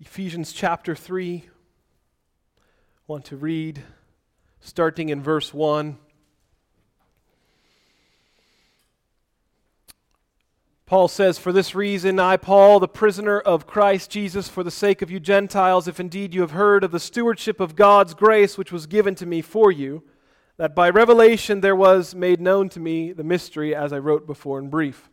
Ephesians chapter 3. I want to read starting in verse 1. Paul says, "For this reason, I, Paul, the prisoner of Christ Jesus, for the sake of you Gentiles, if indeed you have heard of the stewardship of God's grace which was given to me for you, that by revelation there was made known to me the mystery, as I wrote before in brief."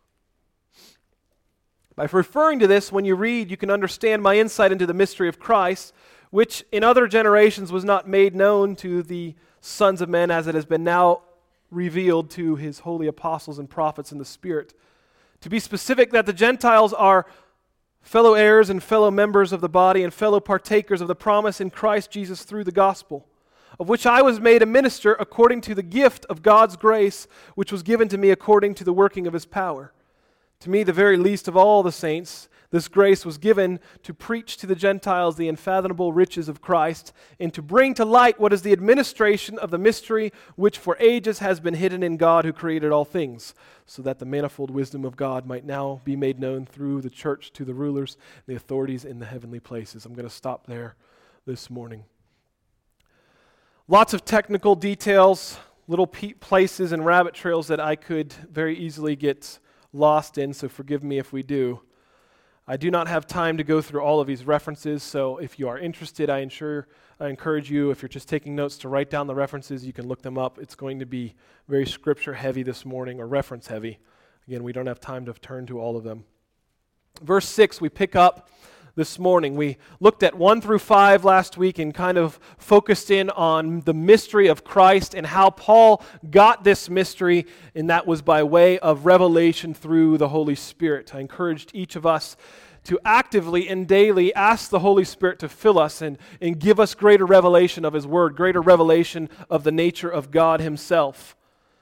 By referring to this, when you read, you can understand my insight into the mystery of Christ, which in other generations was not made known to the sons of men, as it has been now revealed to his holy apostles and prophets in the Spirit. To be specific, that the Gentiles are fellow heirs and fellow members of the body and fellow partakers of the promise in Christ Jesus through the gospel, of which I was made a minister according to the gift of God's grace, which was given to me according to the working of his power. To me, the very least of all the saints, this grace was given to preach to the Gentiles the unfathomable riches of Christ, and to bring to light what is the administration of the mystery which for ages has been hidden in God who created all things, so that the manifold wisdom of God might now be made known through the church to the rulers, the authorities in the heavenly places. I'm going to stop there this morning. Lots of technical details, little places and rabbit trails that I could very easily get lost in, so forgive me if we do. I do not have time to go through all of these references, so if you are interested, I encourage you, if you're just taking notes, to write down the references. You can look them up. It's going to be very scripture heavy this morning, or reference heavy. Again, we don't have time to turn to all of them. Verse 6, we pick up this morning. We looked at 1 through 5 last week and kind of focused in on the mystery of Christ and how Paul got this mystery, and that was by way of revelation through the Holy Spirit. I encouraged each of us to actively and daily ask the Holy Spirit to fill us and give us greater revelation of His Word, greater revelation of the nature of God Himself.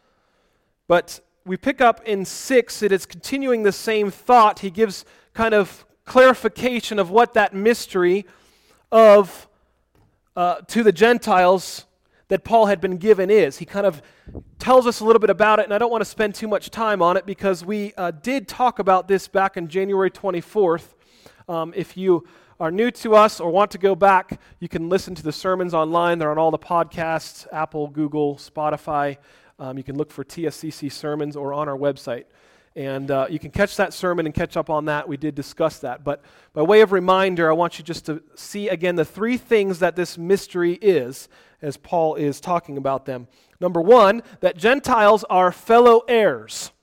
But we pick up in 6, it is continuing the same thought. He gives kind of clarification of what that mystery of to the Gentiles that Paul had been given is. He kind of tells us a little bit about it, and I don't want to spend too much time on it because we did talk about this back on January 24th. If you are new to us or want to go back, you can listen to the sermons online. They're on all the podcasts, Apple, Google, Spotify. You can look for TSCC sermons or on our website. And you can catch that sermon and catch up on that. We did discuss that. But by way of reminder, I want you just to see again the three things that this mystery is, as Paul is talking about them. Number one, that Gentiles are fellow heirs.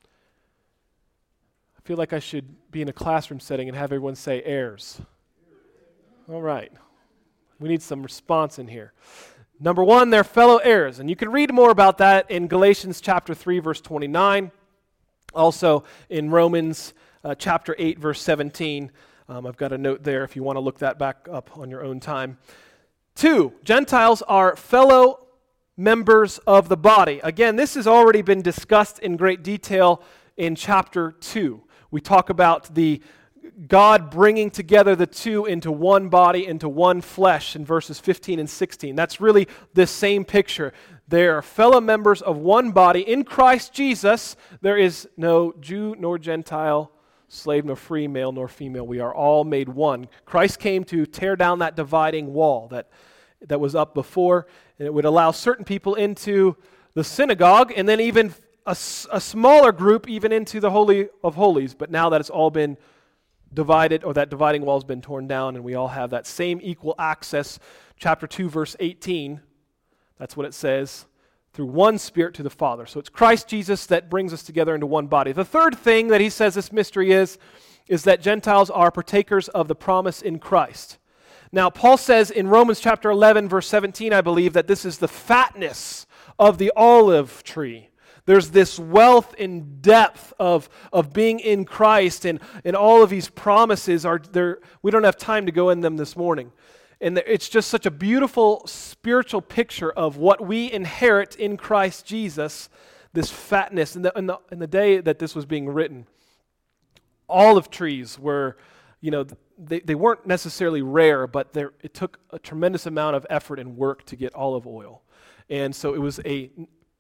I feel like I should be in a classroom setting and have everyone say heirs. All right. We need some response in here. Number one, they're fellow heirs. And you can read more about that in Galatians chapter 3, verse 29. Also in Romans chapter 8, verse 17. I've got a note there if you want to look that back up on your own time. 2, Gentiles are fellow members of the body. Again, this has already been discussed in great detail in chapter 2. We talk about the God bringing together the two into one body, into one flesh in verses 15 and 16. That's really this same picture. They are fellow members of one body. In Christ Jesus, there is no Jew nor Gentile, slave nor free, male nor female. We are all made one. Christ came to tear down that dividing wall that was up before, and it would allow certain people into the synagogue, and then even a smaller group even into the Holy of Holies. But now that it's all been divided, or that dividing wall has been torn down, and we all have that same equal access. Chapter 2, verse 18, that's what it says, through one Spirit to the Father. So it's Christ Jesus that brings us together into one body. The third thing that he says this mystery is that Gentiles are partakers of the promise in Christ. Now, Paul says in Romans chapter 11, verse 17, I believe, that this is the fatness of the olive tree. There's this wealth and depth of being in Christ, and all of these promises are there. We don't have time to go in them this morning. And it's just such a beautiful spiritual picture of what we inherit in Christ Jesus, this fatness. In the day that this was being written, olive trees were, they weren't necessarily rare, but it took a tremendous amount of effort and work to get olive oil. And so it was a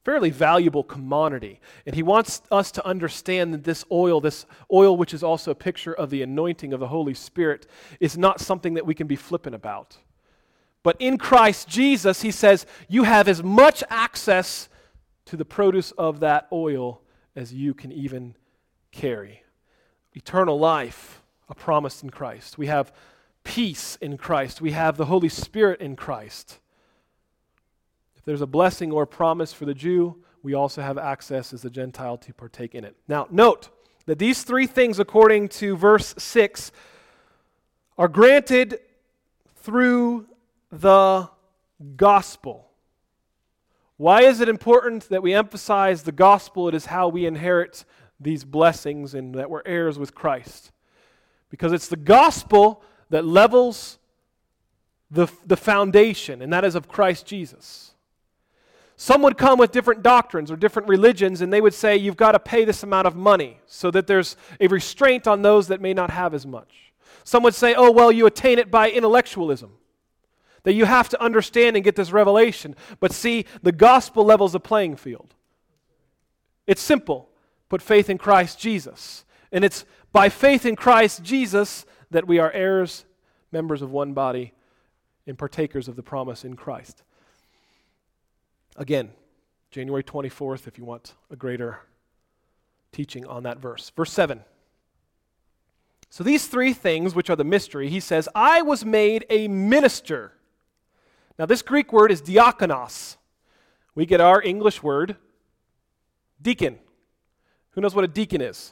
fairly valuable commodity. And he wants us to understand that this oil, which is also a picture of the anointing of the Holy Spirit, is not something that we can be flippant about. But in Christ Jesus, he says, you have as much access to the produce of that oil as you can even carry. Eternal life, a promise in Christ. We have peace in Christ. We have the Holy Spirit in Christ. If there's a blessing or promise for the Jew, we also have access as a Gentile to partake in it. Now, note that these three things, according to verse 6, are granted through the gospel. Why is it important that we emphasize the gospel? It is how we inherit these blessings and that we're heirs with Christ. Because it's the gospel that levels the foundation, and that is of Christ Jesus. Some would come with different doctrines or different religions, and they would say, you've got to pay this amount of money so that there's a restraint on those that may not have as much. Some would say, oh, well, you attain it by intellectualism, that you have to understand and get this revelation. But see, the gospel levels the playing field. It's simple. Put faith in Christ Jesus. And it's by faith in Christ Jesus that we are heirs, members of one body, and partakers of the promise in Christ. Again, January 24th, if you want a greater teaching on that verse. Verse 7. So these three things, which are the mystery, he says, I was made a minister. Now this Greek word is diakonos. We get our English word, deacon. Who knows what a deacon is?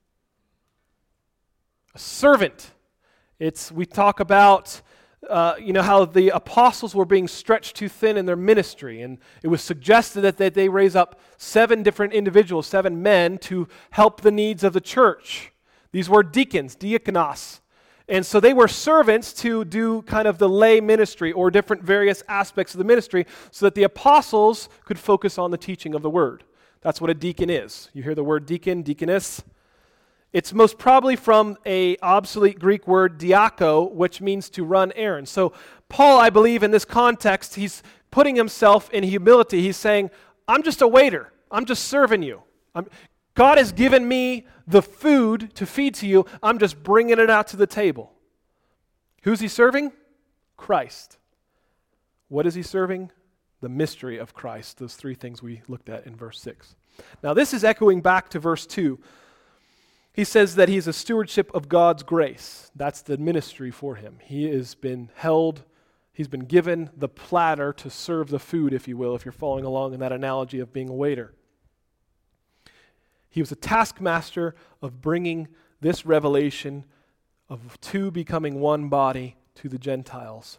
A servant. We talk about how the apostles were being stretched too thin in their ministry, and it was suggested that they raise up 7 different individuals, 7 men, to help the needs of the church. These were deacons, diakonos. And so they were servants to do kind of the lay ministry or different various aspects of the ministry so that the apostles could focus on the teaching of the word. That's what a deacon is. You hear the word deacon, deaconess? It's most probably from an obsolete Greek word, diako, which means to run errands. So Paul, I believe in this context, he's putting himself in humility. He's saying, I'm just a waiter. I'm just serving you. God has given me the food to feed to you. I'm just bringing it out to the table. Who's he serving? Christ. What is he serving? The mystery of Christ. Those 3 things we looked at in verse 6. Now this is echoing back to verse 2. He says that he's a stewardship of God's grace. That's the ministry for him. He has been held, he's been given the platter to serve the food, if you will, if you're following along in that analogy of being a waiter. He was a taskmaster of bringing this revelation of 2 becoming one body to the Gentiles.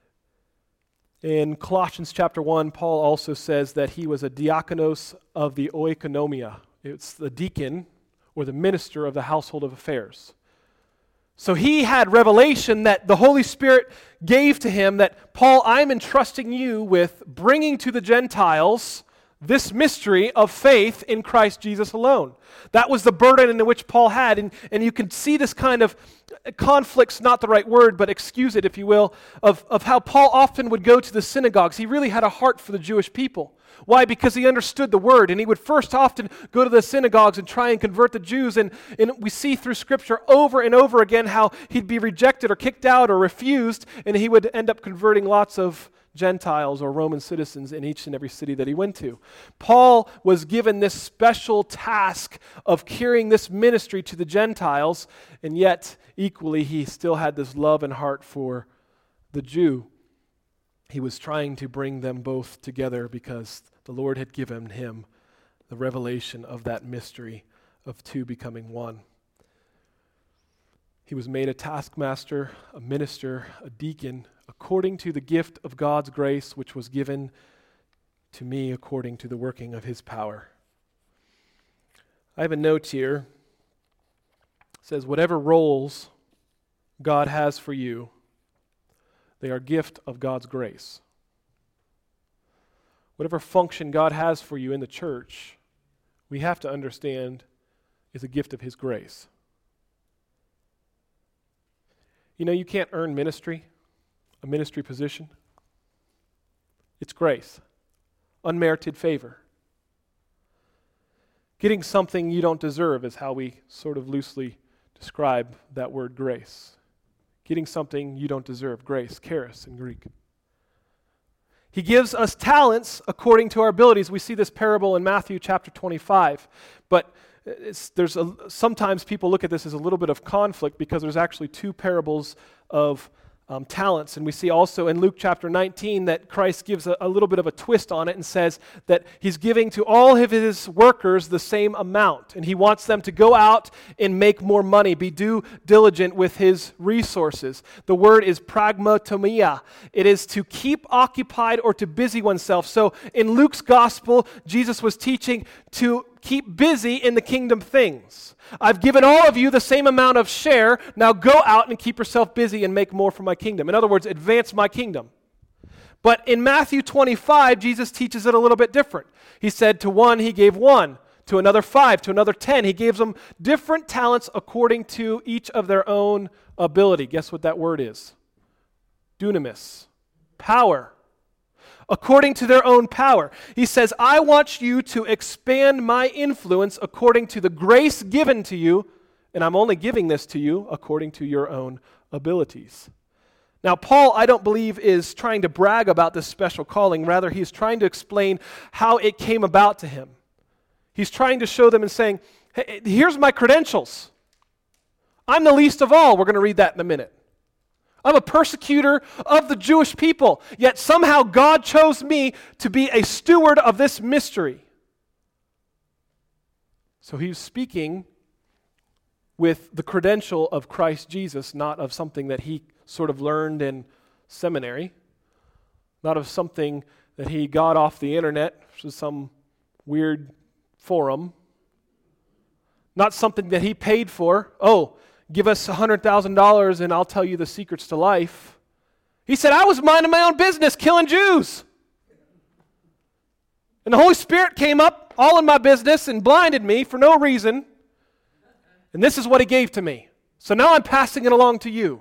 In Colossians chapter 1, Paul also says that he was a diakonos of the oikonomia. It's the deacon or the minister of the household of affairs. So he had revelation that the Holy Spirit gave to him that, Paul, I'm entrusting you with bringing to the Gentiles this mystery of faith in Christ Jesus alone. That was the burden in which Paul had. And you can see this kind of conflict's not the right word, but excuse it if you will, of how Paul often would go to the synagogues. He really had a heart for the Jewish people. Why? Because he understood the word, and he would first often go to the synagogues and try and convert the Jews. And we see through Scripture over and over again how he'd be rejected or kicked out or refused, and he would end up converting lots of Gentiles or Roman citizens in each and every city that he went to. Paul was given this special task of carrying this ministry to the Gentiles, and yet equally he still had this love and heart for the Jew. He was trying to bring them both together because the Lord had given him the revelation of that mystery of 2 becoming one. He was made a taskmaster, a minister, a deacon, according to the gift of God's grace, which was given to me according to the working of his power. I have a note here. It says, whatever roles God has for you, they are a gift of God's grace. Whatever function God has for you in the church, we have to understand is a gift of his grace. You know, you can't earn ministry, a ministry position. It's grace, unmerited favor. Getting something you don't deserve is how we sort of loosely describe that word grace. Getting something you don't deserve, grace, charis in Greek. He gives us talents according to our abilities. We see this parable in Matthew chapter 25, but sometimes people look at this as a little bit of conflict because there's actually two parables of talents. And we see also in Luke chapter 19 that Christ gives a little bit of a twist on it and says that he's giving to all of his workers the same amount. And he wants them to go out and make more money, be due diligent with his resources. The word is pragmatomia. It is to keep occupied or to busy oneself. So in Luke's gospel, Jesus was teaching to keep busy in the kingdom things. I've given all of you the same amount of share. Now go out and keep yourself busy and make more for my kingdom. In other words, advance my kingdom. But in Matthew 25, Jesus teaches it a little bit different. He said to one, he gave 1, to another 5, to another 10. He gives them different talents according to each of their own ability. Guess what that word is? Dunamis. Power. According to their own power. He says, I want you to expand my influence according to the grace given to you, and I'm only giving this to you according to your own abilities. Now, Paul, I don't believe, is trying to brag about this special calling. Rather, he's trying to explain how it came about to him. He's trying to show them and saying, hey, here's my credentials. I'm the least of all. We're going to read that in a minute. I'm a persecutor of the Jewish people, yet somehow God chose me to be a steward of this mystery. So he's speaking with the credential of Christ Jesus, not of something that he sort of learned in seminary, not of something that he got off the internet, which is some weird forum, not something that he paid for. Oh, give us $100,000 and I'll tell you the secrets to life. He said, I was minding my own business, killing Jews. And the Holy Spirit came up all in my business and blinded me for no reason. And this is what he gave to me. So now I'm passing it along to you.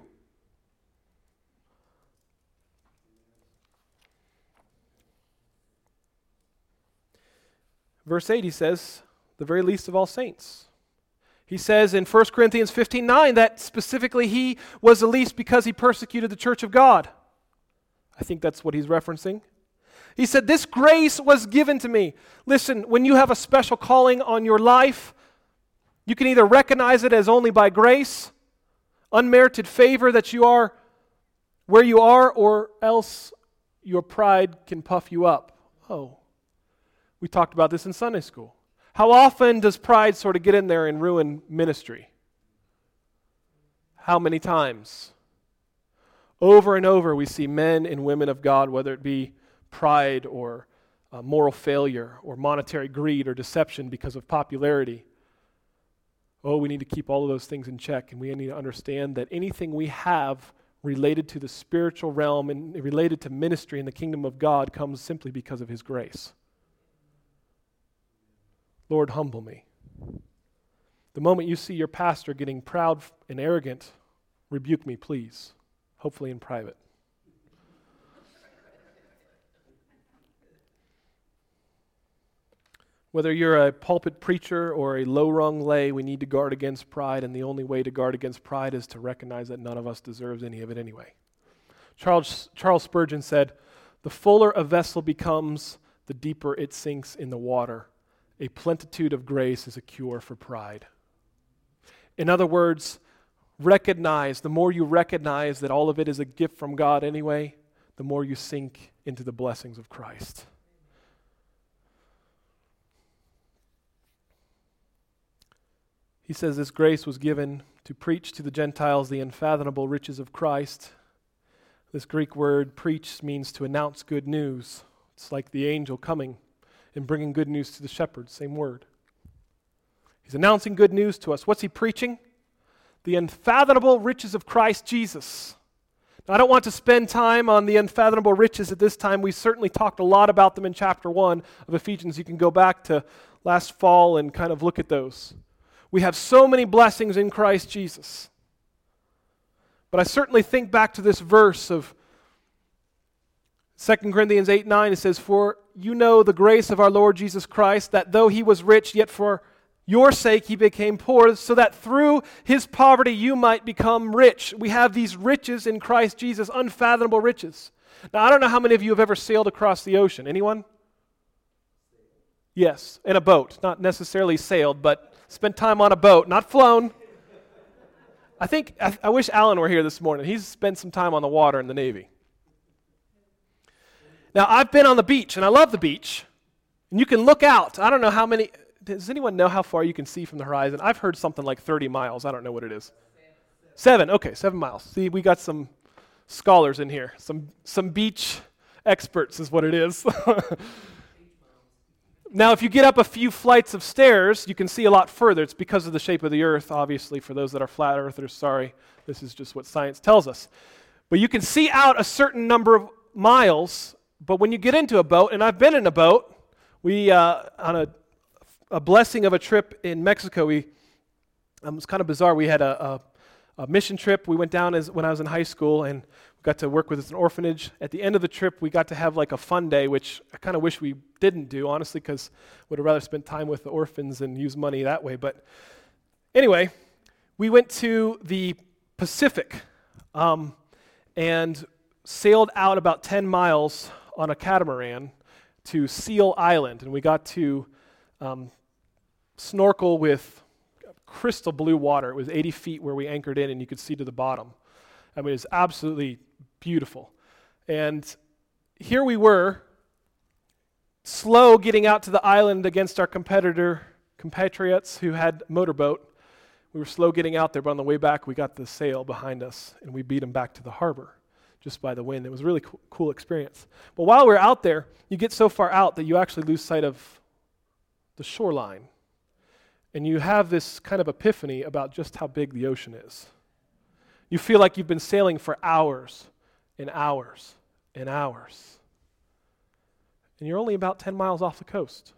Verse 8, he says, the very least of all saints. He says in 1 Corinthians 15:9 that specifically he was the least because he persecuted the church of God. I think that's what he's referencing. He said, this grace was given to me. Listen, when you have a special calling on your life, you can either recognize it as only by grace, unmerited favor that you are where you are, or else your pride can puff you up. Oh, we talked about this in Sunday school. How often does pride sort of get in there and ruin ministry? How many times? Over and over we see men and women of God, whether it be pride or moral failure or monetary greed or deception because of popularity. Oh, we need to keep all of those things in check, and we need to understand that anything we have related to the spiritual realm and related to ministry in the kingdom of God comes simply because of his grace. Lord, humble me. The moment you see your pastor getting proud and arrogant, rebuke me, please, hopefully in private. Whether you're a pulpit preacher or a low-rung lay, we need to guard against pride, and the only way to guard against pride is to recognize that none of us deserves any of it anyway. Charles Spurgeon said, the fuller a vessel becomes, the deeper it sinks in the water. A plenitude of grace is a cure for pride. In other words, the more you recognize that all of it is a gift from God anyway, the more you sink into the blessings of Christ. He says this grace was given to preach to the Gentiles the unfathomable riches of Christ. This Greek word preach means to announce good news. It's like the angel coming and bringing good news to the shepherds, same word. He's announcing good news to us. What's he preaching? The unfathomable riches of Christ Jesus. Now, I don't want to spend time on the unfathomable riches at this time. We certainly talked a lot about them in chapter 1 of Ephesians. You can go back to last fall and kind of look at those. We have so many blessings in Christ Jesus. But I certainly think back to this verse of 2 Corinthians 8:9, it says, "For you know the grace of our Lord Jesus Christ, that though he was rich, yet for your sake he became poor, so that through his poverty you might become rich." We have these riches in Christ Jesus, unfathomable riches. Now, I don't know how many of you have ever sailed across the ocean. Anyone? Yes, in a boat. Not necessarily sailed, but spent time on a boat, not flown. I wish Alan were here this morning. He's spent some time on the water in the Navy. Now, I've been on the beach, and I love the beach. And you can look out. I don't know how many. Does anyone know how far you can see from the horizon? I've heard something like 30 miles. I don't know what it is. 7. Okay, 7 miles. See, we got some scholars in here. Some beach experts is what it is. Now, if you get up a few flights of stairs, you can see a lot further. It's because of the shape of the earth, obviously. For those that are flat earthers, sorry. This is just what science tells us. But you can see out a certain number of miles. But when you get into a boat, and I've been in a boat, we, on a blessing of a trip in Mexico, it was kind of bizarre. We had a mission trip. We went down when I was in high school, and we got to work with an orphanage. At the end of the trip, we got to have like a fun day, which I kind of wish we didn't do, honestly, because would have rather spent time with the orphans and use money that way. But anyway, we went to the Pacific and sailed out about 10 miles on a catamaran to Seal Island, and we got to snorkel with crystal blue water. It was 80 feet where we anchored in, and you could see to the bottom. I mean, it was absolutely beautiful. And here we were, slow getting out to the island against our compatriots who had motorboat. We were slow getting out there, but on the way back, we got the sail behind us, and we beat them back to the harbor just by the wind. It was a really cool experience. But while we were out there, you get so far out that you actually lose sight of the shoreline. And you have this kind of epiphany about just how big the ocean is. You feel like you've been sailing for hours and hours and hours. And you're only about 10 miles off the coast.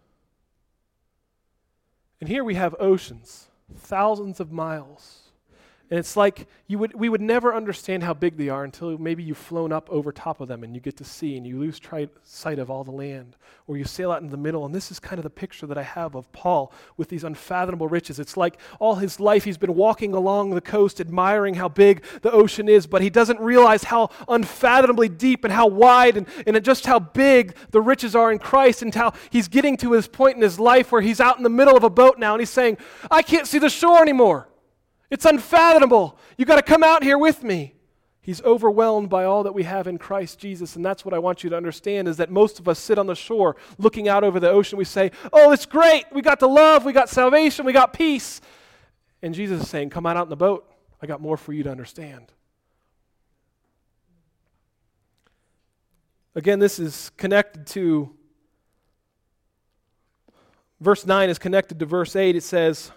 And here we have oceans, thousands of miles. And it's like we would never understand how big they are until maybe you've flown up over top of them and you get to see and you lose sight of all the land. Or you sail out in the middle, and this is kind of the picture that I have of Paul with these unfathomable riches. It's like all his life he's been walking along the coast admiring how big the ocean is, but he doesn't realize how unfathomably deep and how wide and just how big the riches are in Christ, and how he's getting to his point in his life where he's out in the middle of a boat now and he's saying, I can't see the shore anymore. It's unfathomable. You got to come out here with me. He's overwhelmed by all that we have in Christ Jesus, and that's what I want you to understand, is that most of us sit on the shore looking out over the ocean. We say, oh, it's great. We got the love. We got salvation. We got peace. And Jesus is saying, come out in the boat. I got more for you to understand. Again, this is connected to, verse 9 is connected to verse 8. It says,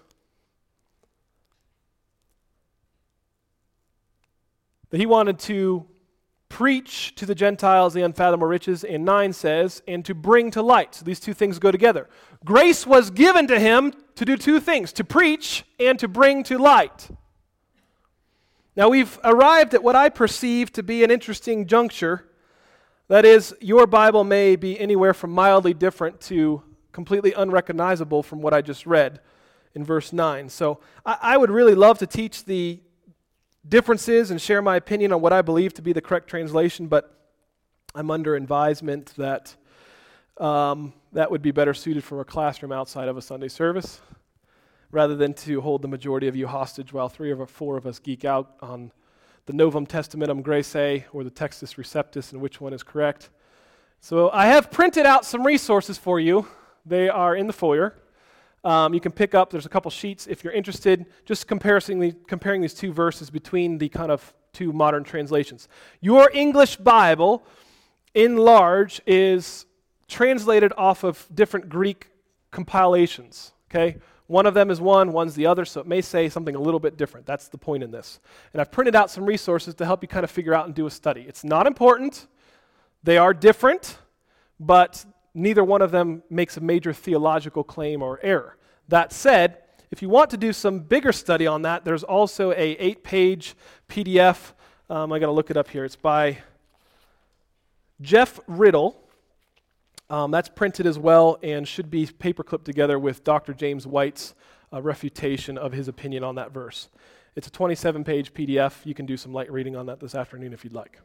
that he wanted to preach to the Gentiles the unfathomable riches, and 9 says, and to bring to light. So these two things go together. Grace was given to him to do two things, to preach and to bring to light. Now we've arrived at what I perceive to be an interesting juncture. That is, your Bible may be anywhere from mildly different to completely unrecognizable from what I just read in verse 9. So I would really love to teach the differences and share my opinion on what I believe to be the correct translation, but I'm under advisement that that would be better suited for a classroom outside of a Sunday service, rather than to hold the majority of you hostage while 3 or 4 of us geek out on the Novum Testamentum Graece or the Textus Receptus and which one is correct. So I have printed out some resources for you. They are in the foyer. You can pick up, there's a couple sheets if you're interested, just comparing these two verses between the kind of two modern translations. Your English Bible, in large, is translated off of different Greek compilations, okay? One of them is one's the other, so it may say something a little bit different. That's the point in this. And I've printed out some resources to help you kind of figure out and do a study. It's not important. They are different, but neither one of them makes a major theological claim or error. That said, if you want to do some bigger study on that, there's also a 8-page PDF. I got to look it up here. It's by Jeff Riddle, that's printed as well and should be paperclipped together with Dr. James White's refutation of his opinion on that verse. It's a 27-page PDF. You can do some light reading on that this afternoon if you'd like.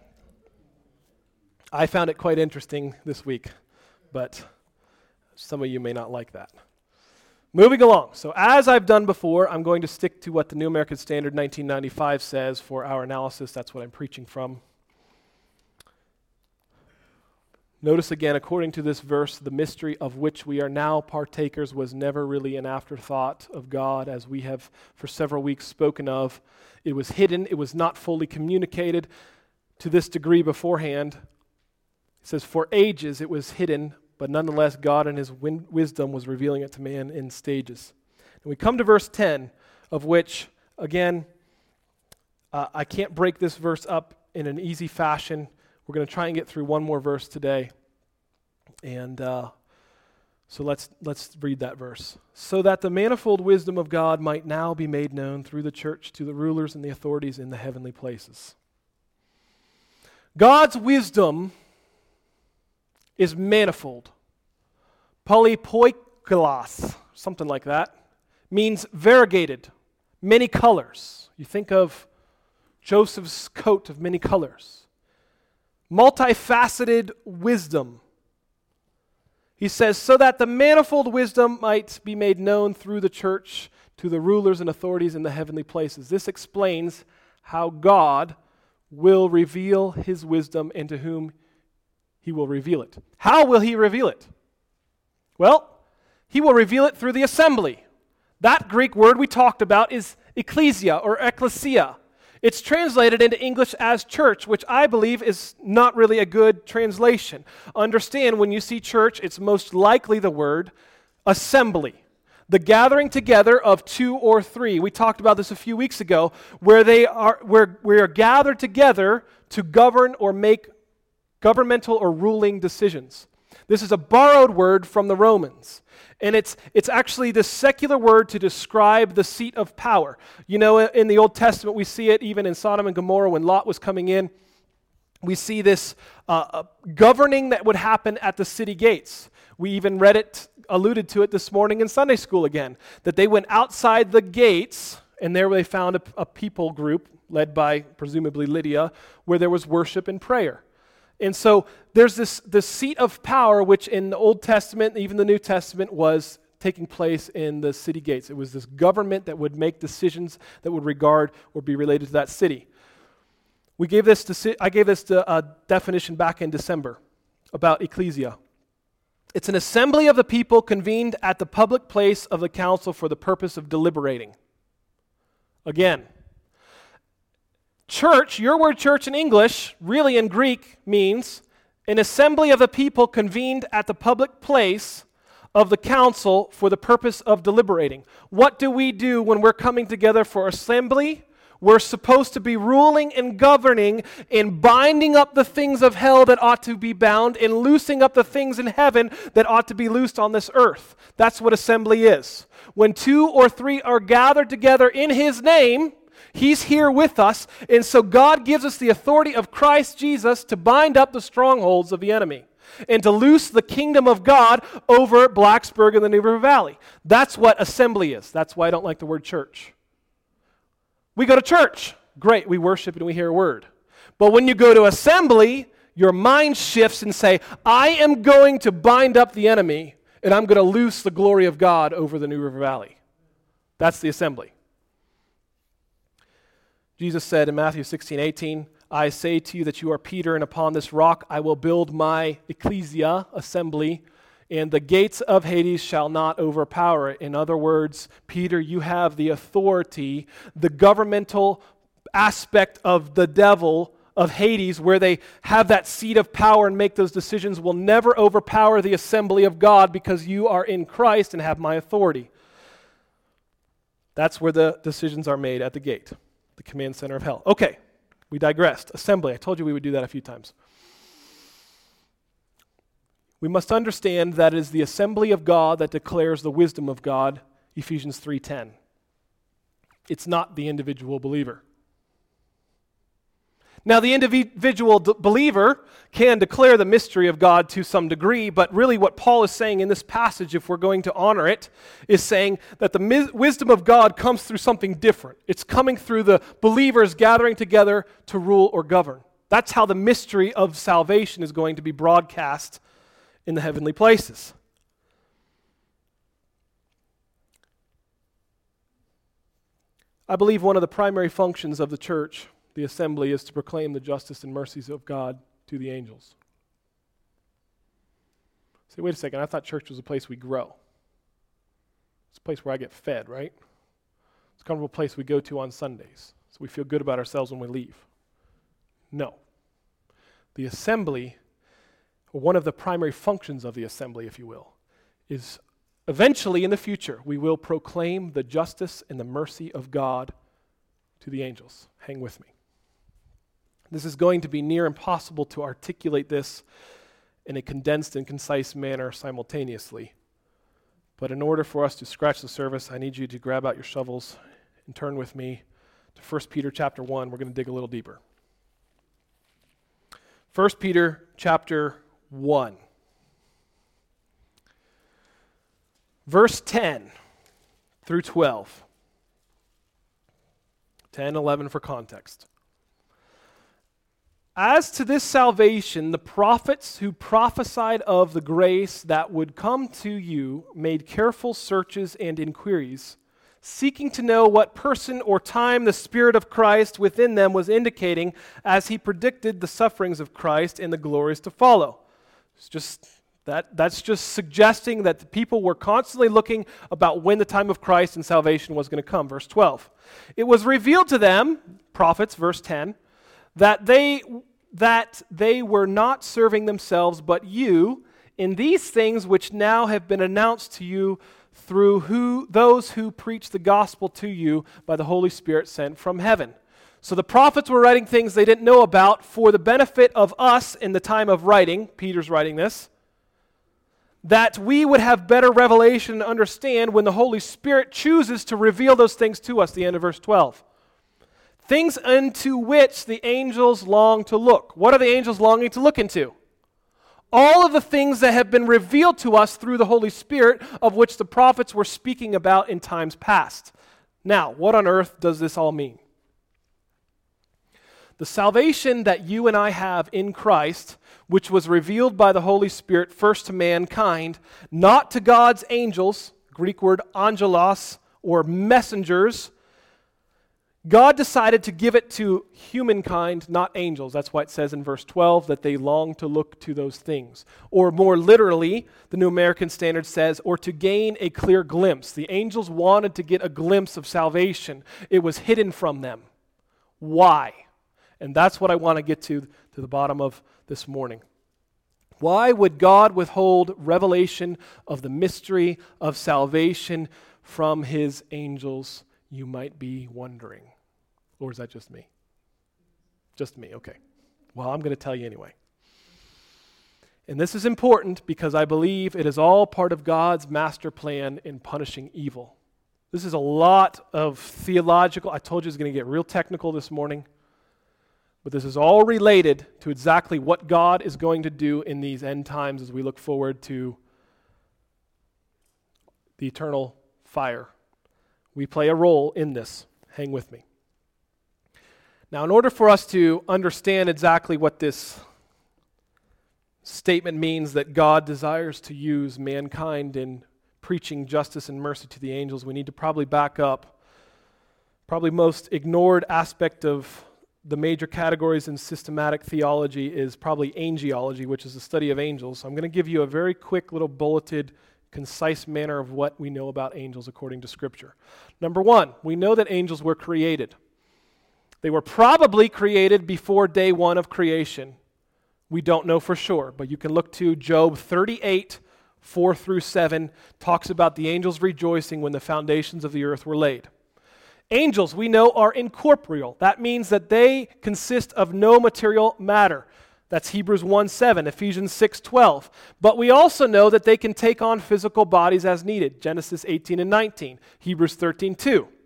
I found it quite interesting this week, but some of you may not like that. Moving along. So as I've done before, I'm going to stick to what the New American Standard 1995 says for our analysis. That's what I'm preaching from. Notice again, according to this verse, the mystery of which we are now partakers was never really an afterthought of God, as we have for several weeks spoken of. It was hidden. It was not fully communicated to this degree beforehand. It says, for ages it was hidden, but nonetheless God in his wisdom was revealing it to man in stages. And we come to verse 10, of which, again, I can't break this verse up in an easy fashion. We're going to try and get through one more verse today. And so let's read that verse. So that the manifold wisdom of God might now be made known through the church to the rulers and the authorities in the heavenly places. God's wisdom is manifold. Polypoikilos, something like that, means variegated, many colors. You think of Joseph's coat of many colors. Multifaceted wisdom. He says, so that the manifold wisdom might be made known through the church to the rulers and authorities in the heavenly places. This explains how God will reveal his wisdom and to whom he will reveal it. How will he reveal it? Well, he will reveal it through the assembly. That Greek word we talked about is ecclesia or ecclesia. It's translated into English as church, which I believe is not really a good translation. Understand, when you see church, it's most likely the word assembly. The gathering together of two or three. We talked about this a few weeks ago, where we are gathered together to govern or make governmental or ruling decisions. This is a borrowed word from the Romans. And it's actually the secular word to describe the seat of power. You know, in the Old Testament, we see it even in Sodom and Gomorrah when Lot was coming in. We see this governing that would happen at the city gates. We even alluded to it this morning in Sunday school again, that they went outside the gates, and there they found a people group led by presumably Lydia, where there was worship and prayer. And so there's this seat of power, which in the Old Testament, even the New Testament, was taking place in the city gates. It was this government that would make decisions that would regard or be related to that city. I gave this a definition back in December about ecclesia. It's an assembly of the people convened at the public place of the council for the purpose of deliberating. Again, church, your word church in English, really in Greek, means an assembly of the people convened at the public place of the council for the purpose of deliberating. What do we do when we're coming together for assembly? We're supposed to be ruling and governing and binding up the things of hell that ought to be bound and loosing up the things in heaven that ought to be loosed on this earth. That's what assembly is. When two or three are gathered together in his name, he's here with us, and so God gives us the authority of Christ Jesus to bind up the strongholds of the enemy and to loose the kingdom of God over Blacksburg and the New River Valley. That's what assembly is. That's why I don't like the word church. We go to church. Great, we worship and we hear a word. But when you go to assembly, your mind shifts and say, I am going to bind up the enemy and I'm going to loose the glory of God over the New River Valley. That's the assembly. Jesus said in Matthew 16:18, I say to you that you are Peter, and upon this rock I will build my ecclesia, assembly, and the gates of Hades shall not overpower it. In other words, Peter, you have the authority, the governmental aspect of the devil, of Hades, where they have that seat of power and make those decisions, will never overpower the assembly of God because you are in Christ and have my authority. That's where the decisions are made, at the gate, the command center of hell. Okay, we digressed. Assembly, I told you we would do that a few times. We must understand that it is the assembly of God that declares the wisdom of God, Ephesians 3:10. It's not the individual believer. Now, the individual believer can declare the mystery of God to some degree, but really what Paul is saying in this passage, if we're going to honor it, is saying that the wisdom of God comes through something different. It's coming through the believers gathering together to rule or govern. That's how the mystery of salvation is going to be broadcast in the heavenly places. I believe one of the primary functions of the church, the assembly, is to proclaim the justice and mercies of God to the angels. Say, wait a second, I thought church was a place we grow. It's a place where I get fed, right? It's a comfortable place we go to on Sundays, so we feel good about ourselves when we leave. No. The assembly, or one of the primary functions of the assembly, if you will, is eventually in the future, we will proclaim the justice and the mercy of God to the angels. Hang with me. This is going to be near impossible to articulate this in a condensed and concise manner simultaneously. But in order for us to scratch the surface, I need you to grab out your shovels and turn with me to 1 Peter chapter 1. We're going to dig a little deeper. 1 Peter chapter 1. Verse 10 through 12. 10, 11 for context. As to this salvation, the prophets who prophesied of the grace that would come to you made careful searches and inquiries, seeking to know what person or time the Spirit of Christ within them was indicating as he predicted the sufferings of Christ and the glories to follow. That's just suggesting that the people were constantly looking about when the time of Christ and salvation was going to come. Verse 12. It was revealed to them, prophets, verse 10, that they were not serving themselves but you in these things which now have been announced to you through those who preach the gospel to you by the Holy Spirit sent from heaven. So the prophets were writing things they didn't know about for the benefit of us in the time of writing. Peter's writing this. That we would have better revelation and understand when the Holy Spirit chooses to reveal those things to us, the end of verse 12. Things unto which the angels long to look. What are the angels longing to look into? All of the things that have been revealed to us through the Holy Spirit, of which the prophets were speaking about in times past. Now, what on earth does this all mean? The salvation that you and I have in Christ, which was revealed by the Holy Spirit first to mankind, not to God's angels, Greek word angelos, or messengers. God decided to give it to humankind, not angels. That's why it says in verse 12 that they long to look to those things. Or more literally, the New American Standard says, or to gain a clear glimpse. The angels wanted to get a glimpse of salvation. It was hidden from them. Why? And that's what I want to get to the bottom of this morning. Why would God withhold revelation of the mystery of salvation from his angels, you might be wondering? Or is that just me? Just me, okay. Well, I'm going to tell you anyway. And this is important because I believe it is all part of God's master plan in punishing evil. This is a lot of theological, I told you it's going to get real technical this morning. But this is all related to exactly what God is going to do in these end times as we look forward to the eternal fire. We play a role in this. Hang with me. Now, in order for us to understand exactly what this statement means that God desires to use mankind in preaching justice and mercy to the angels, we need to probably back up. Probably most ignored aspect of the major categories in systematic theology is probably angelology, which is the study of angels. So I'm going to give you a very quick little bulleted, concise manner of what we know about angels according to Scripture. Number one, we know that angels were created. They were probably created before day one of creation. We don't know for sure, but you can look to Job 38, 4 through 7, talks about the angels rejoicing when the foundations of the earth were laid. Angels, we know, are incorporeal. That means that they consist of no material matter. That's Hebrews 1:7, Ephesians 6:12. But we also know that they can take on physical bodies as needed. Genesis 18 and 19, Hebrews 13:2.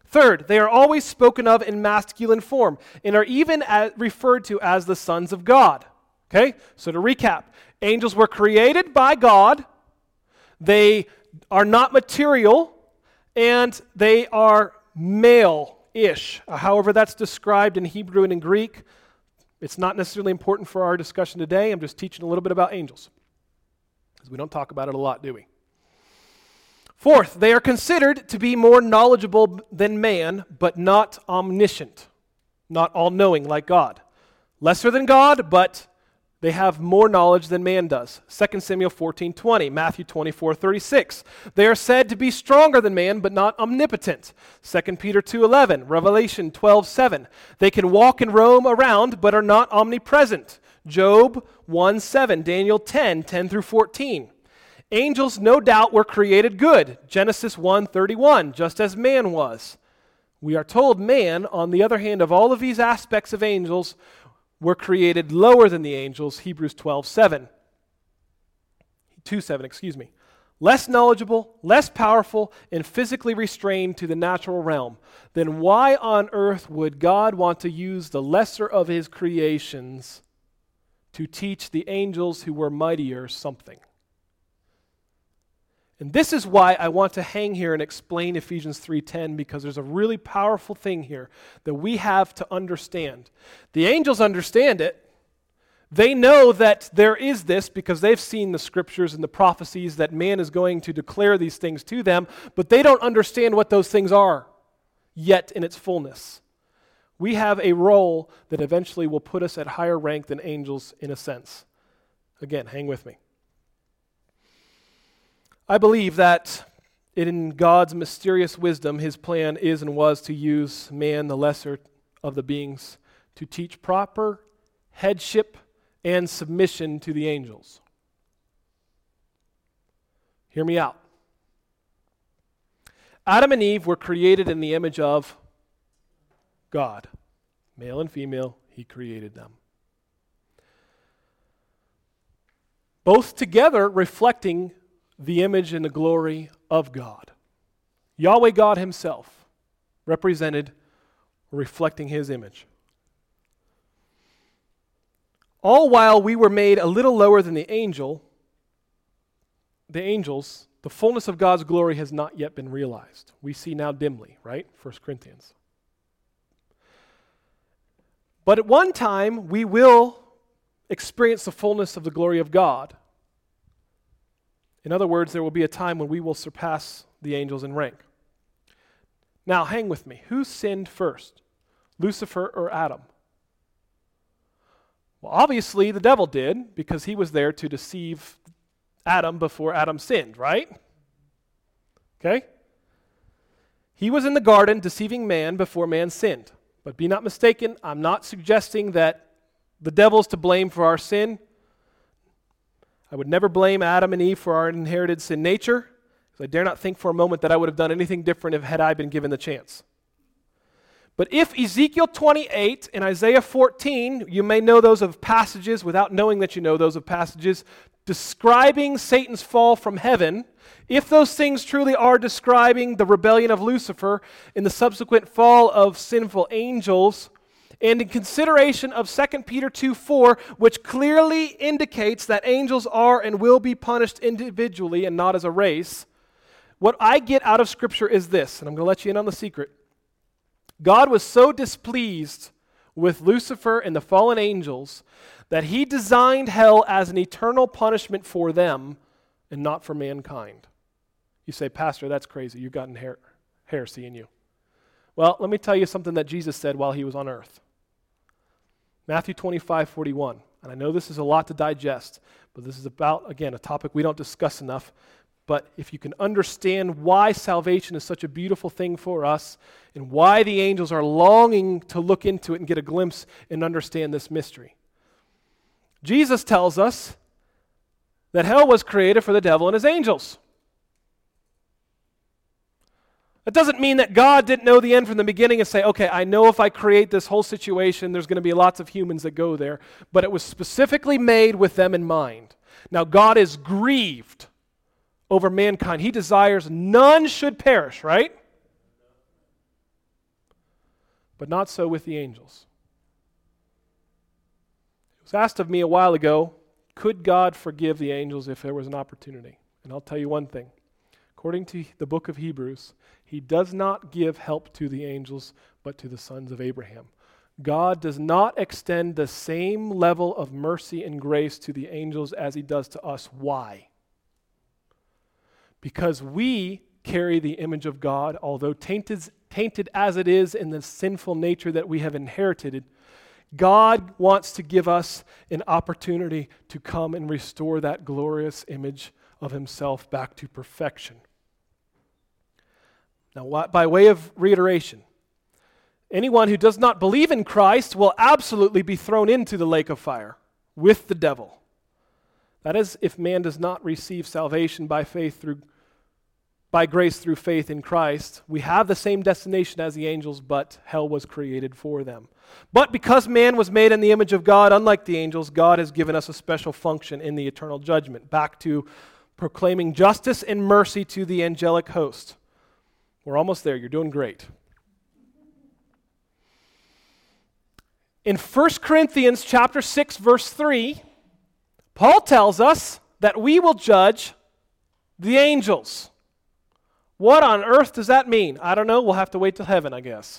Third, they are always spoken of in masculine form and are even referred to as the sons of God. Okay? So to recap, angels were created by God. They are not material, and they are male-ish. However that's described in Hebrew and in Greek, it's not necessarily important for our discussion today. I'm just teaching a little bit about angels, because we don't talk about it a lot, do we? Fourth, they are considered to be more knowledgeable than man, but not omniscient, not all-knowing like God. Lesser than God, but they have more knowledge than man does. 2 Samuel 14:20, Matthew 24:36. They are said to be stronger than man, but not omnipotent. 2 Peter 2:11, Revelation 12:7. They can walk and roam around, but are not omnipresent. Job 1:7, Daniel 10:10 through 14. Angels, no doubt, were created good. Genesis 1:31, just as man was. We are told man, on the other hand, of all of these aspects of angels, were created lower than the angels, Hebrews 2:7, less knowledgeable, less powerful, and physically restrained to the natural realm. Then why on earth would God want to use the lesser of his creations to teach the angels who were mightier something? And this is why I want to hang here and explain Ephesians 3:10, because there's a really powerful thing here that we have to understand. The angels understand it. They know that there is this because they've seen the scriptures and the prophecies that man is going to declare these things to them, but they don't understand what those things are yet in its fullness. We have a role that eventually will put us at higher rank than angels in a sense. Again, hang with me. I believe that in God's mysterious wisdom, his plan is and was to use man, the lesser of the beings, to teach proper headship and submission to the angels. Hear me out. Adam and Eve were created in the image of God. Male and female, he created them. Both together reflecting the image and the glory of God. Yahweh God himself represented, reflecting his image. All while we were made a little lower than the angels, the fullness of God's glory has not yet been realized. We see now dimly, right? 1 Corinthians. But at one time, we will experience the fullness of the glory of God. In other words, there will be a time when we will surpass the angels in rank. Now, hang with me. Who sinned first, Lucifer or Adam? Well, obviously, the devil did, because he was there to deceive Adam before Adam sinned, right? Okay? He was in the garden deceiving man before man sinned. But be not mistaken, I'm not suggesting that the devil's to blame for our sin. I would never blame Adam and Eve for our inherited sin nature, because I dare not think for a moment that I would have done anything different had I been given the chance. But if Ezekiel 28 and Isaiah 14, you may know those of passages without knowing that you know those of passages, describing Satan's fall from heaven, if those things truly are describing the rebellion of Lucifer and the subsequent fall of sinful angels, and in consideration of 2 Peter 2:4, which clearly indicates that angels are and will be punished individually and not as a race, what I get out of Scripture is this, and I'm going to let you in on the secret. God was so displeased with Lucifer and the fallen angels that he designed hell as an eternal punishment for them and not for mankind. You say, Pastor, that's crazy. You've gotten heresy in you. Well, let me tell you something that Jesus said while he was on earth. Matthew 25:41. And I know this is a lot to digest, but this is about, again, a topic we don't discuss enough. But if you can understand why salvation is such a beautiful thing for us and why the angels are longing to look into it and get a glimpse and understand this mystery. Jesus tells us that hell was created for the devil and his angels. That doesn't mean that God didn't know the end from the beginning and say, okay, I know if I create this whole situation, there's going to be lots of humans that go there. But it was specifically made with them in mind. Now, God is grieved over mankind. He desires none should perish, right? but not so with the angels. It was asked of me a while ago, could God forgive the angels if there was an opportunity? And I'll tell you one thing. According to the book of Hebrews, he does not give help to the angels, but to the sons of Abraham. God does not extend the same level of mercy and grace to the angels as he does to us. Why? Because we carry the image of God, although tainted as it is in the sinful nature that we have inherited. God wants to give us an opportunity to come and restore that glorious image of himself back to perfection. Now, by way of reiteration, anyone who does not believe in Christ will absolutely be thrown into the lake of fire with the devil. That is, if man does not receive salvation by grace through faith in Christ. We have the same destination as the angels, but hell was created for them. But because man was made in the image of God, unlike the angels, God has given us a special function in the eternal judgment, back to proclaiming justice and mercy to the angelic host. We're almost there. You're doing great. In 1 Corinthians chapter 6, verse 3, Paul tells us that we will judge the angels. What on earth does that mean? I don't know. We'll have to wait till heaven, I guess.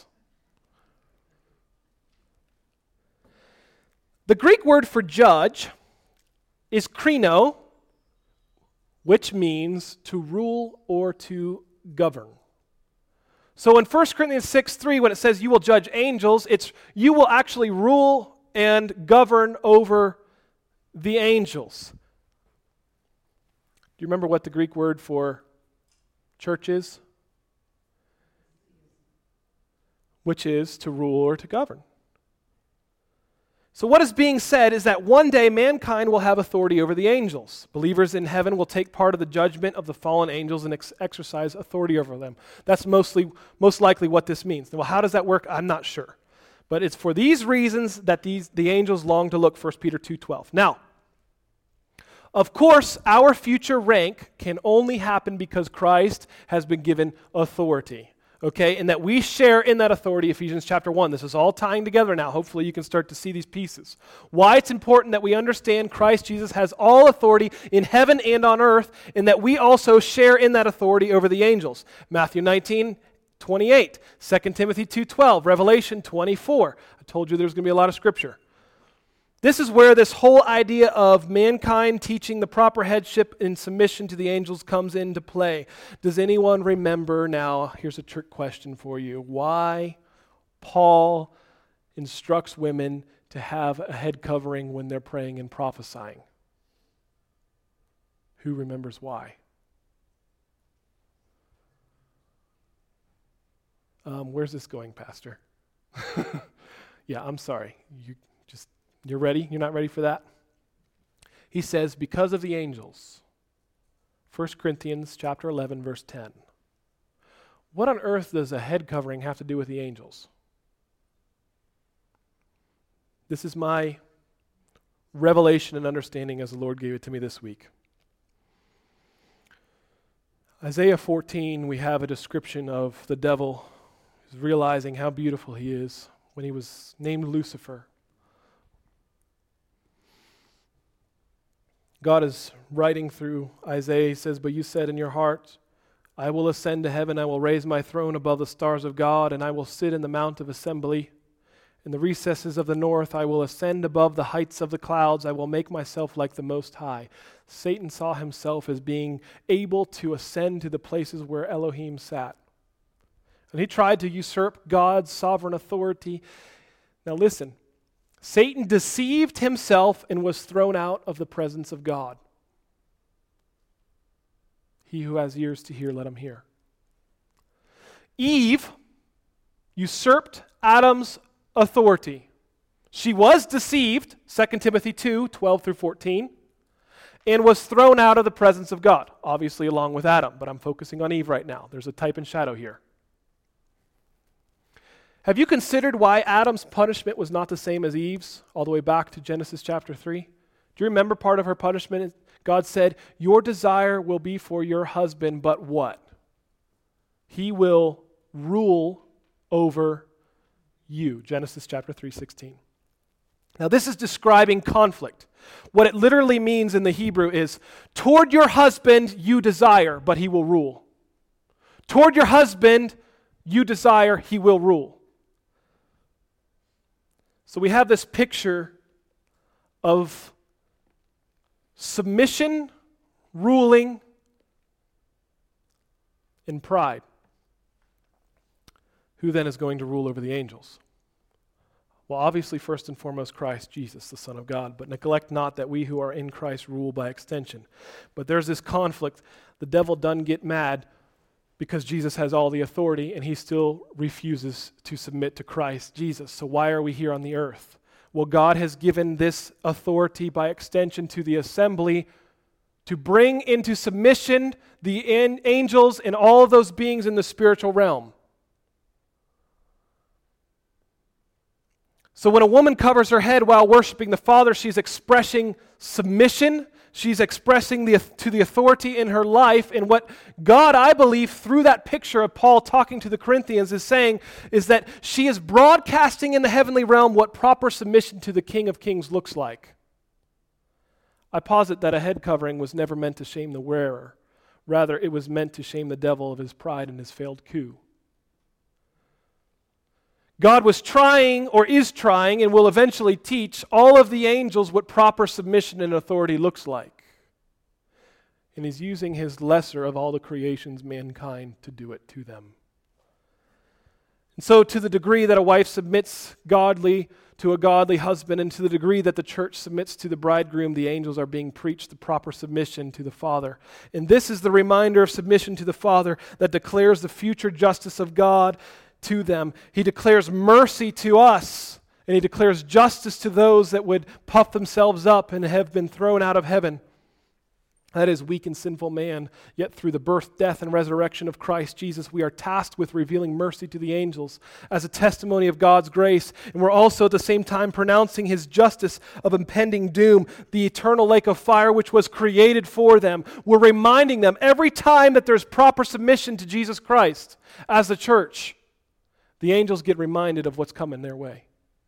The Greek word for judge is krino, which means to rule or to govern. So in 1 Corinthians 6:3, when it says you will judge angels, it's you will actually rule and govern over the angels. Do you remember what the Greek word for church is? Which is to rule or to govern. So what is being said is that one day mankind will have authority over the angels. Believers in heaven will take part of the judgment of the fallen angels and exercise authority over them. That's most likely what this means. Well, how does that work? I'm not sure. But it's for these reasons that the angels long to look, 1 Peter 2:12. Now, of course, our future rank can only happen because Christ has been given authority. Okay, and that we share in that authority, Ephesians chapter 1. This is all tying together now. Hopefully you can start to see these pieces. Why it's important that we understand Christ Jesus has all authority in heaven and on earth, and that we also share in that authority over the angels. Matthew 19:28, 2 Timothy 2:12, Revelation 24. I told you there's going to be a lot of scripture. This is where this whole idea of mankind teaching the proper headship and submission to the angels comes into play. Does anyone remember now, here's a trick question for you, why Paul instructs women to have a head covering when they're praying and prophesying? Who remembers why? Where's this going, Pastor? Yeah, I'm sorry. You're ready? You're not ready for that? He says, because of the angels. 1 Corinthians chapter 11, verse 10. What on earth does a head covering have to do with the angels? This is my revelation and understanding as the Lord gave it to me this week. Isaiah 14, we have a description of the devil realizing how beautiful he is when he was named Lucifer. God is writing through Isaiah. He says, but you said in your heart, I will ascend to heaven, I will raise my throne above the stars of God, and I will sit in the mount of assembly. In the recesses of the north, I will ascend above the heights of the clouds. I will make myself like the Most High. Satan saw himself as being able to ascend to the places where Elohim sat. And he tried to usurp God's sovereign authority. Now listen, Satan deceived himself and was thrown out of the presence of God. He who has ears to hear, let him hear. Eve usurped Adam's authority. She was deceived, 2 Timothy 2:12 through 14, and was thrown out of the presence of God, obviously along with Adam, but I'm focusing on Eve right now. There's a type and shadow here. Have you considered why Adam's punishment was not the same as Eve's, all the way back to Genesis chapter 3? Do you remember part of her punishment? God said, your desire will be for your husband, but what? He will rule over you. Genesis chapter 3:16. Now this is describing conflict. What it literally means in the Hebrew is, toward your husband you desire, but he will rule. Toward your husband you desire, he will rule. So we have this picture of submission, ruling, and pride. Who then is going to rule over the angels? Well, obviously, first and foremost, Christ Jesus, the Son of God. But neglect not that we who are in Christ rule by extension. But there's this conflict. The devil doesn't get mad because Jesus has all the authority, and he still refuses to submit to Christ Jesus. So why are we here on the earth? Well, God has given this authority by extension to the assembly to bring into submission the angels and all of those beings in the spiritual realm. So when a woman covers her head while worshiping the Father, she's expressing submission. She's expressing to the authority in her life. And what God, I believe, through that picture of Paul talking to the Corinthians is saying is that she is broadcasting in the heavenly realm what proper submission to the King of Kings looks like. I posit that a head covering was never meant to shame the wearer. Rather, it was meant to shame the devil of his pride and his failed coup. God was trying, or is trying, and will eventually teach all of the angels what proper submission and authority looks like. And he's using his lesser of all the creations, mankind, to do it to them. And so to the degree that a wife submits godly to a godly husband, and to the degree that the church submits to the bridegroom, the angels are being preached the proper submission to the Father. And this is the reminder of submission to the Father that declares the future justice of God to them. He declares mercy to us, and he declares justice to those that would puff themselves up and have been thrown out of heaven. That is weak and sinful man. Yet through the birth, death, and resurrection of Christ Jesus, we are tasked with revealing mercy to the angels as a testimony of God's grace. And we're also at the same time pronouncing his justice of impending doom, the eternal lake of fire which was created for them. We're reminding them every time that there's proper submission to Jesus Christ as the church. The angels get reminded of what's coming their way.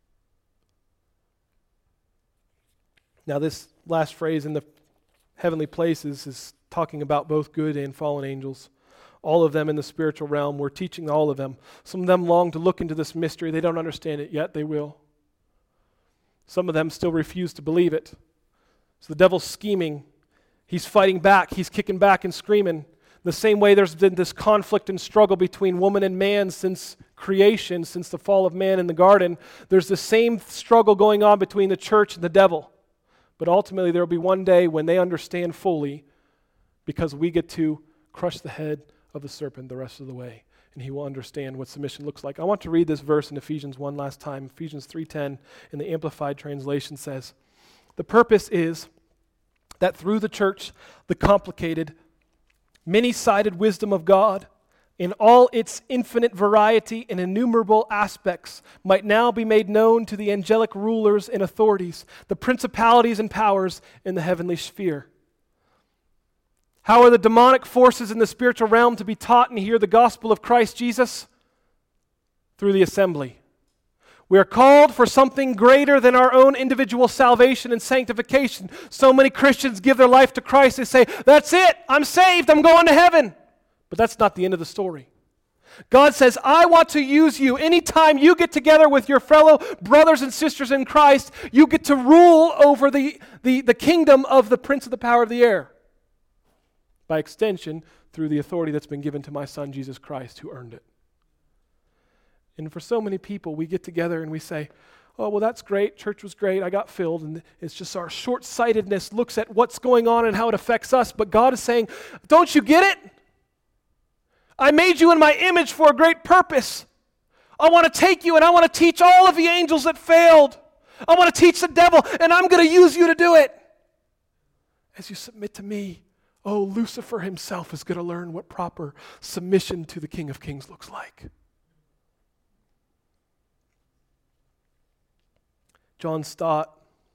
Now this last phrase in the heavenly places is talking about both good and fallen angels. All of them in the spiritual realm. We're teaching all of them. Some of them long to look into this mystery. They don't understand it yet. They will. Some of them still refuse to believe it. So the devil's scheming. He's fighting back. He's kicking back and screaming. The same way there's been this conflict and struggle between woman and man since creation, since the fall of man in the garden, there's the same struggle going on between the church and the devil. But ultimately there will be one day when they understand fully, because we get to crush the head of the serpent the rest of the way, and he will understand what submission looks like. I want to read this verse in Ephesians 1 last time. Ephesians 3:10 in the Amplified Translation says, "The purpose is that through the church, the complicated, many-sided wisdom of God, in all its infinite variety and innumerable aspects, might now be made known to the angelic rulers and authorities, the principalities and powers in the heavenly sphere." How are the demonic forces in the spiritual realm to be taught and hear the gospel of Christ Jesus? Through the assembly. We are called for something greater than our own individual salvation and sanctification. So many Christians give their life to Christ. They say, "That's it, I'm saved, I'm going to heaven." But that's not the end of the story. God says, "I want to use you. Anytime you get together with your fellow brothers and sisters in Christ, you get to rule over the kingdom of the prince of the power of the air. By extension, through the authority that's been given to my Son, Jesus Christ, who earned it." And for so many people, we get together and we say, "Oh, well, that's great. Church was great. I got filled." And it's just our short-sightedness looks at what's going on and how it affects us. But God is saying, "Don't you get it? I made you in my image for a great purpose. I want to take you and I want to teach all of the angels that failed. I want to teach the devil, and I'm going to use you to do it. As you submit to me, oh, Lucifer himself is going to learn what proper submission to the King of Kings looks like." John Stott,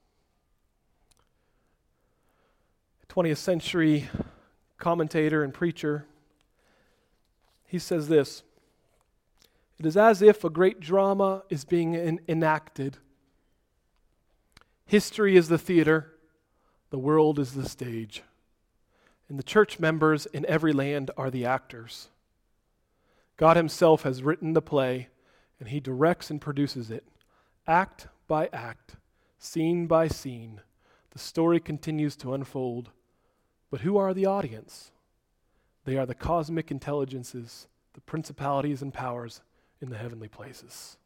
20th century commentator and preacher, he says this: It is as if a great drama is being enacted. History is the theater, the world is the stage, and the church members in every land are the actors. God himself has written the play, and he directs and produces it. Act by act, scene by scene, the story continues to unfold. But who are the audience? They are the cosmic intelligences, the principalities and powers in the heavenly places.